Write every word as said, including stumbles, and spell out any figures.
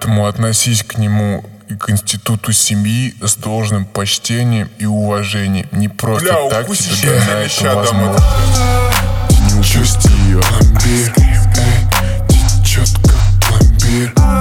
Поэтому относись к нему и к институту семьи с должным почтением и уважением. Не просто Бля, так укусишь, тебе я на тебя это леща дам, возможно. это. Не упусти ее. Пломбир, эй, течет как пломбир.